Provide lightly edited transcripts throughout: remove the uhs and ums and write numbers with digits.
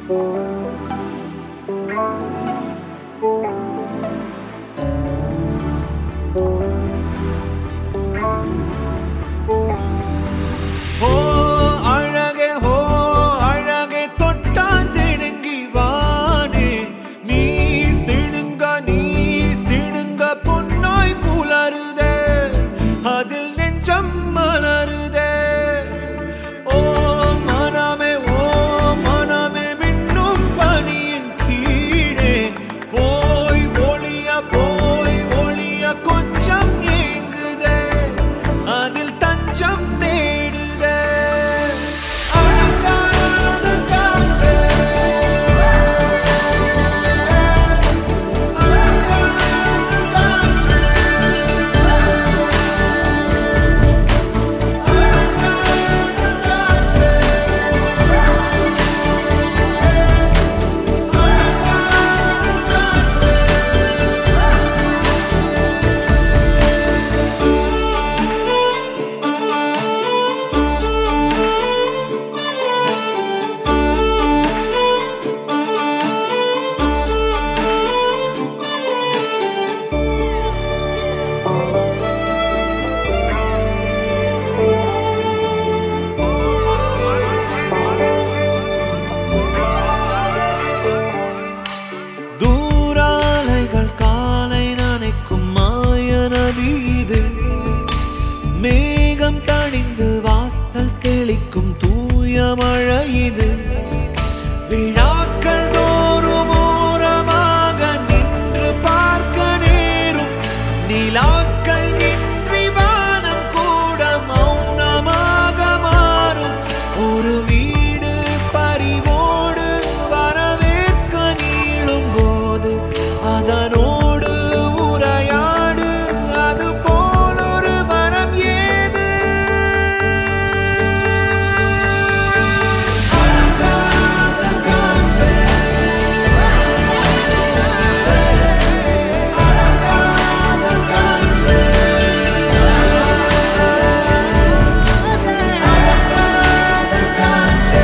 மேகம் தணிந்து வாசல் தெளிக்கும் தூய மழை இது. விழாக்கள் தோறும் ஓரமாக நின்று பார்க்க நேரும் நிலாக்கள் இன்றி வானம் கூட மௌனமாக மாறும். ஒரு வீடு பறிவோடு வரவேற்க நீளும் போது அதனோடு உரையாடு, அது போல் ஒரு வரம் ஏது? அழகாத காற்றே, அழகாத காற்றே, அழகாத காற்றே,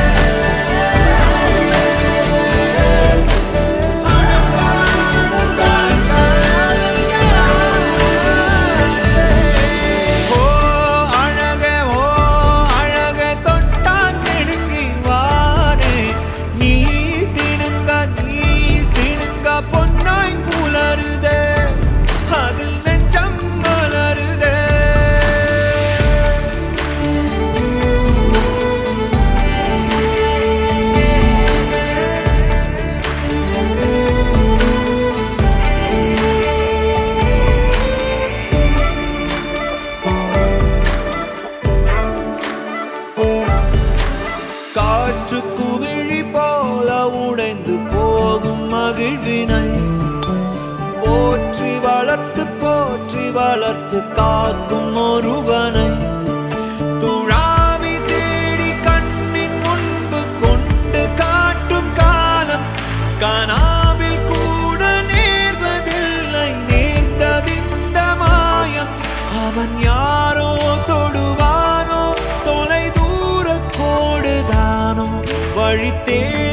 காற்று குவிழி போல உடைந்து போகும் மகிழ்வினை போற்றி வளர்த்து காக்கும் ஒருவனை துழாவி தேடி கண்ணின் முன்பு கொண்டு காட்டும் காலம் கனாவில் கூட நேர்வதில்லை. நேர்ந்ததிந்த மாயம் அவன் யாரோ தொடுவானோ, தொலை தூர கோடுதானோ வழி